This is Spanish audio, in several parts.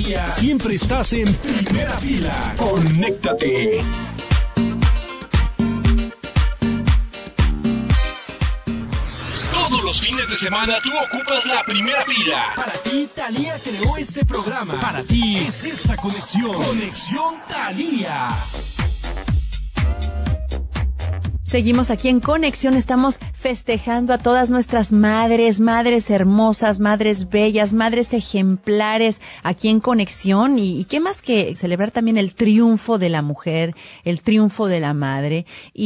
Talía. Siempre estás en primera fila. Conéctate. Todos los fines de semana tú ocupas la primera fila. Para ti, Talía creó este programa. Para ti es esta conexión. Conexión Talía. Seguimos aquí en Conexión, estamos festejando a todas nuestras madres, madres hermosas, madres bellas, madres ejemplares aquí en Conexión y qué más que celebrar también el triunfo de la mujer, el triunfo de la madre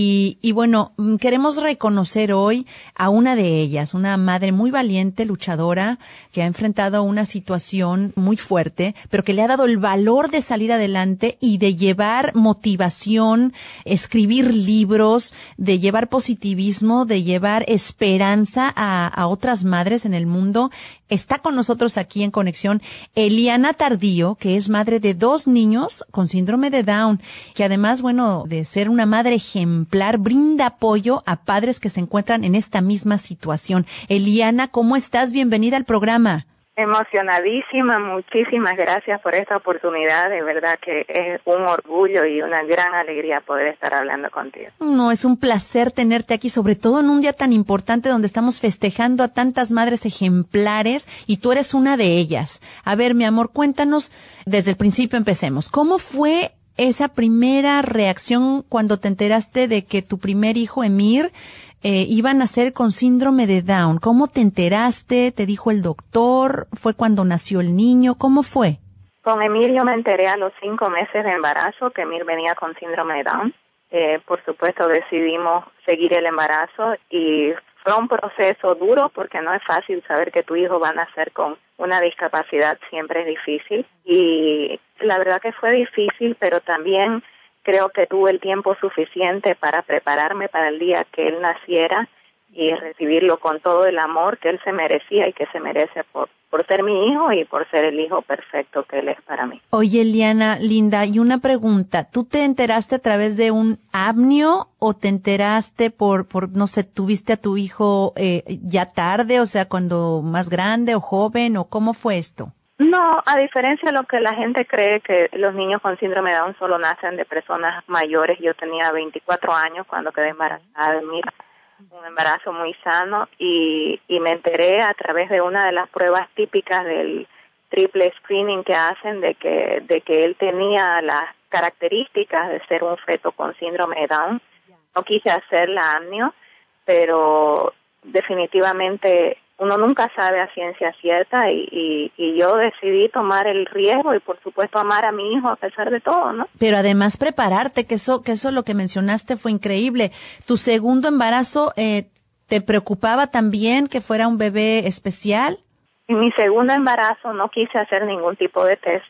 y bueno, queremos reconocer hoy a una de ellas, una madre muy valiente, luchadora, que ha enfrentado una situación muy fuerte, pero que le ha dado el valor de salir adelante y de llevar motivación, escribir libros, de llevar positivismo, de llevar esperanza a otras madres en el mundo. Está con nosotros aquí en Conexión Eliana Tardío, que es madre de 2 niños con síndrome de Down, que además, bueno, de ser una madre ejemplar, brinda apoyo a padres que se encuentran en esta misma situación. Eliana, ¿cómo estás? Bienvenida al programa. Emocionadísima, muchísimas gracias por esta oportunidad, de verdad que es un orgullo y una gran alegría poder estar hablando contigo. No, es un placer tenerte aquí, sobre todo en un día tan importante donde estamos festejando a tantas madres ejemplares y tú eres una de ellas. A ver, mi amor, cuéntanos, desde el principio empecemos, ¿cómo fue esa primera reacción cuando te enteraste de que tu primer hijo, Emir, iba a nacer con síndrome de Down? ¿Cómo te enteraste? ¿Te dijo el doctor? ¿Fue cuando nació el niño? ¿Cómo fue? Con Emir yo me enteré a los 5 meses de embarazo que Emir venía con síndrome de Down. Por supuesto decidimos seguir el embarazo y fue un proceso duro porque no es fácil saber que tu hijo va a nacer con una discapacidad, siempre es difícil. Y la verdad que fue difícil, pero también creo que tuve el tiempo suficiente para prepararme para el día que él naciera y recibirlo con todo el amor que él se merecía y que se merece por ser mi hijo y por ser el hijo perfecto que él es para mí. Oye, Eliana, linda, y una pregunta. ¿Tú te enteraste a través de un amnio o te enteraste por no sé, tuviste a tu hijo ya tarde, o sea, cuando más grande o joven, o cómo fue esto? No, a diferencia de lo que la gente cree que los niños con síndrome de Down solo nacen de personas mayores, yo tenía 24 años cuando quedé embarazada de Mira, un embarazo muy sano y me enteré a través de una de las pruebas típicas del triple screening que hacen de que él tenía las características de ser un feto con síndrome de Down. No quise hacer la amnio, pero definitivamente uno nunca sabe a ciencia cierta y yo decidí tomar el riesgo y por supuesto amar a mi hijo a pesar de todo, ¿no? Pero además prepararte, que eso lo que mencionaste fue increíble. ¿Tu segundo embarazo te preocupaba también que fuera un bebé especial? En mi segundo embarazo no quise hacer ningún tipo de test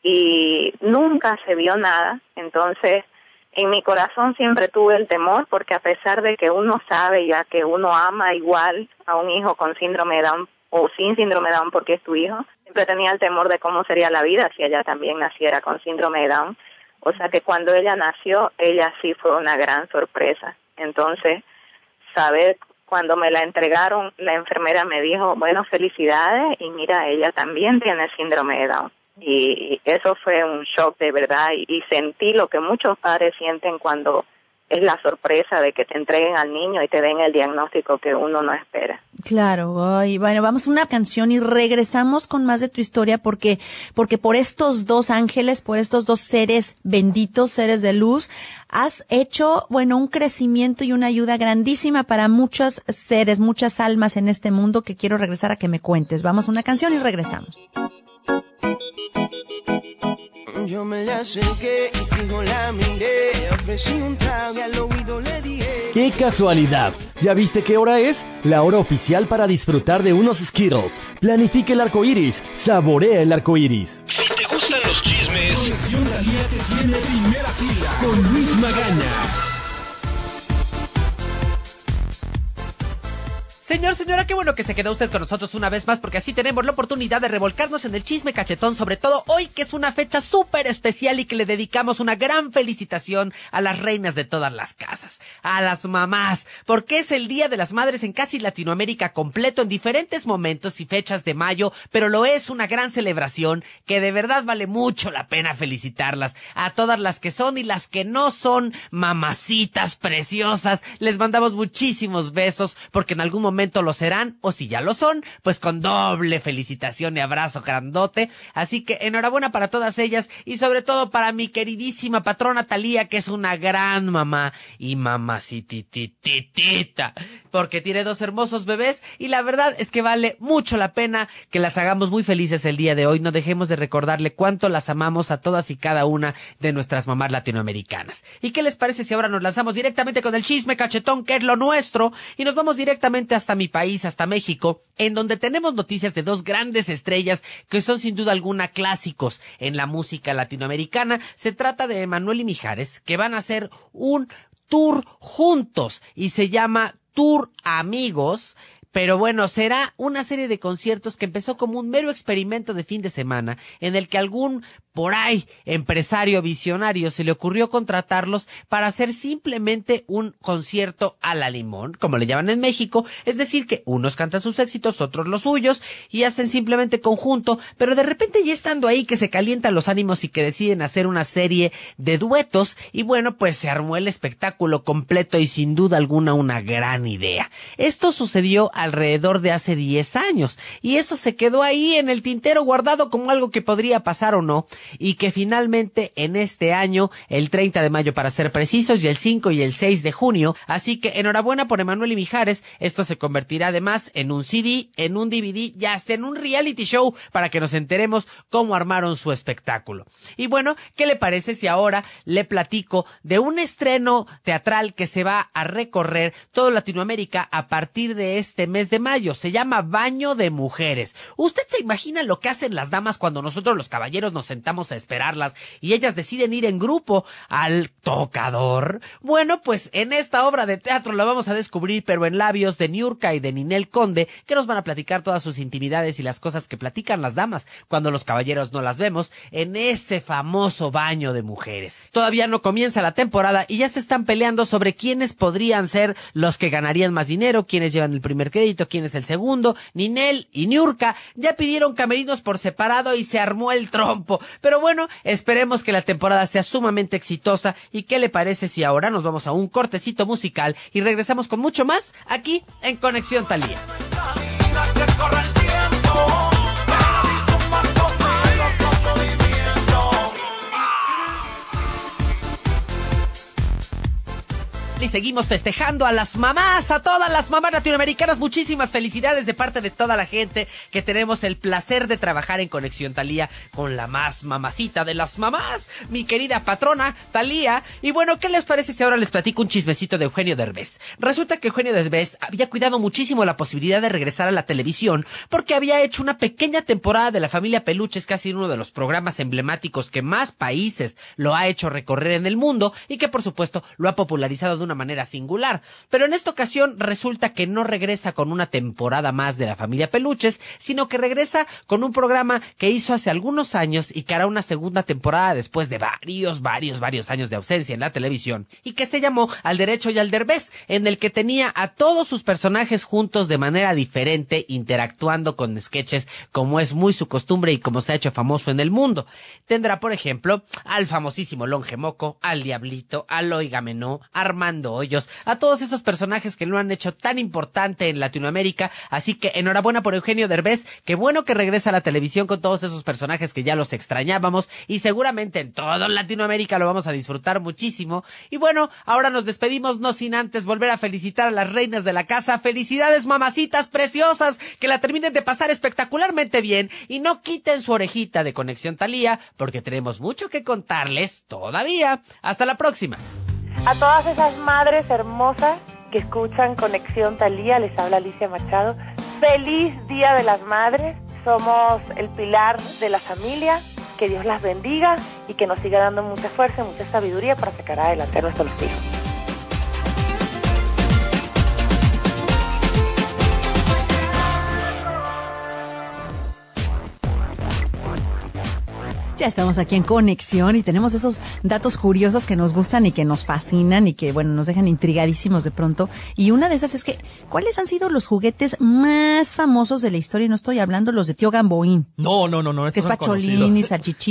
y nunca se vio nada, entonces en mi corazón siempre tuve el temor porque a pesar de que uno sabe ya que uno ama igual a un hijo con síndrome de Down o sin síndrome de Down porque es tu hijo, siempre tenía el temor de cómo sería la vida si ella también naciera con síndrome de Down. O sea que cuando ella nació, ella sí fue una gran sorpresa. Entonces, saber cuando me la entregaron, la enfermera me dijo, bueno, felicidades y mira, ella también tiene síndrome de Down. Y eso fue un shock de verdad y sentí lo que muchos padres sienten cuando es la sorpresa de que te entreguen al niño y te den el diagnóstico que uno no espera. Claro, ay, bueno, vamos a una canción y regresamos con más de tu historia porque por estos 2 ángeles, por estos 2 seres benditos, seres de luz, has hecho, bueno, un crecimiento y una ayuda grandísima para muchos seres, muchas almas en este mundo que quiero regresar a que me cuentes. Vamos a una canción y regresamos. Yo me le acerqué y fijo la miré, ofrecí un trago y al oído le dije... ¡Qué casualidad! ¿Ya viste qué hora es? La hora oficial para disfrutar de unos Skittles. Planifica el arco iris, saborea el arco iris. Si te gustan los chismes, Conexión Talía te tiene primera fila con Luis Magaña. Señora, qué bueno que se quedó usted con nosotros una vez más, porque así tenemos la oportunidad de revolcarnos en el chisme cachetón, sobre todo hoy, que es una fecha súper especial y que le dedicamos una gran felicitación a las reinas de todas las casas, a las mamás, porque es el Día de las Madres en casi Latinoamérica completo, en diferentes momentos y fechas de mayo, pero lo es una gran celebración que de verdad vale mucho la pena felicitarlas, a todas las que son y las que no son mamacitas preciosas. Les mandamos muchísimos besos, porque en algún momento lo serán, o si ya lo son, pues con doble felicitación y abrazo grandote. Así que enhorabuena para todas ellas, y sobre todo para mi queridísima patrona Thalía, que es una gran mamá y mamacitititita, porque tiene 2 hermosos bebés, y la verdad es que vale mucho la pena que las hagamos muy felices el día de hoy. No dejemos de recordarle cuánto las amamos a todas y cada una de nuestras mamás latinoamericanas. ¿Y qué les parece si ahora nos lanzamos directamente con el chisme cachetón, que es lo nuestro, y nos vamos directamente hasta mi país, hasta México, en donde tenemos noticias de 2 grandes estrellas que son sin duda alguna clásicos en la música latinoamericana? Se trata de Emmanuel y Mijares, que van a hacer un tour juntos y se llama Tour Amigos. Pero bueno, será una serie de conciertos que empezó como un mero experimento de fin de semana, en el que algún por ahí empresario visionario se le ocurrió contratarlos para hacer simplemente un concierto a la limón, como le llaman en México, es decir que unos cantan sus éxitos, otros los suyos, y hacen simplemente conjunto, pero de repente ya estando ahí que se calientan los ánimos y que deciden hacer una serie de duetos, y bueno, pues se armó el espectáculo completo y sin duda alguna una gran idea. Esto sucedió alrededor de hace 10 años, y eso se quedó ahí en el tintero guardado como algo que podría pasar o no, y que finalmente en este año, el 30 de mayo para ser precisos, y el 5 y el 6 de junio, así que enhorabuena por Emmanuel y Mijares. Esto se convertirá además en un CD, en un DVD, ya hasta en un reality show, para que nos enteremos cómo armaron su espectáculo. Y bueno, ¿qué le parece si ahora le platico de un estreno teatral que se va a recorrer toda Latinoamérica a partir de este mes de mayo? Se llama Baño de Mujeres. ¿Usted se imagina lo que hacen las damas cuando nosotros los caballeros nos sentamos a esperarlas y ellas deciden ir en grupo al tocador? Bueno, pues en esta obra de teatro la vamos a descubrir, pero en labios de Niurka y de Ninel Conde, que nos van a platicar todas sus intimidades y las cosas que platican las damas cuando los caballeros no las vemos en ese famoso Baño de Mujeres. Todavía no comienza la temporada y ya se están peleando sobre quiénes podrían ser los que ganarían más dinero, quiénes llevan el primer crédito, quién es el segundo. Ninel y Niurka ya pidieron camerinos por separado y se armó el trompo. Pero bueno, esperemos que la temporada sea sumamente exitosa. ¿Y qué le parece si ahora nos vamos a un cortecito musical y regresamos con mucho más aquí en Conexión Thalía? Y seguimos festejando a las mamás, a todas las mamás latinoamericanas. Muchísimas felicidades de parte de toda la gente que tenemos el placer de trabajar en Conexión Thalía con la más mamacita de las mamás, mi querida patrona Thalía. Y bueno, ¿qué les parece si ahora les platico un chismecito de Eugenio Derbez? Resulta que Eugenio Derbez había cuidado muchísimo la posibilidad de regresar a la televisión porque había hecho una pequeña temporada de La Familia Peluches, que ha sido uno de los programas emblemáticos que más países lo ha hecho recorrer en el mundo y que por supuesto lo ha popularizado de una manera singular. Pero en esta ocasión resulta que no regresa con una temporada más de La Familia Peluches, sino que regresa con un programa que hizo hace algunos años y que hará una segunda temporada después de varios años de ausencia en la televisión, y que se llamó Al Derecho y al Derbez, en el que tenía a todos sus personajes juntos de manera diferente, interactuando con sketches como es muy su costumbre y como se ha hecho famoso en el mundo. Tendrá, por ejemplo, al famosísimo Longe Moco, al Diablito, al Oigamenó, Armando Hoyos, a todos esos personajes que lo han hecho tan importante en Latinoamérica. Así que enhorabuena por Eugenio Derbez, qué bueno que regresa a la televisión con todos esos personajes que ya los extrañábamos, y seguramente en toda Latinoamérica lo vamos a disfrutar muchísimo. Y bueno, ahora nos despedimos, no sin antes volver a felicitar a las reinas de la casa. Felicidades, mamacitas preciosas, que la terminen de pasar espectacularmente bien, y no quiten su orejita de Conexión Thalía, porque tenemos mucho que contarles todavía. Hasta la próxima. A todas esas madres hermosas que escuchan Conexión Thalía, les habla Alicia Machado. ¡Feliz Día de las Madres! Somos el pilar de la familia. Que Dios las bendiga y que nos siga dando mucha fuerza y mucha sabiduría para sacar adelante a nuestros hijos. Ya estamos aquí en Conexión y tenemos esos datos curiosos que nos gustan y que nos fascinan y que, bueno, nos dejan intrigadísimos de pronto. Y una de esas es que, ¿cuáles han sido los juguetes más famosos de la historia? Y no estoy hablando los de Tío Gamboín. No. Que es Pacholín y Salchichín.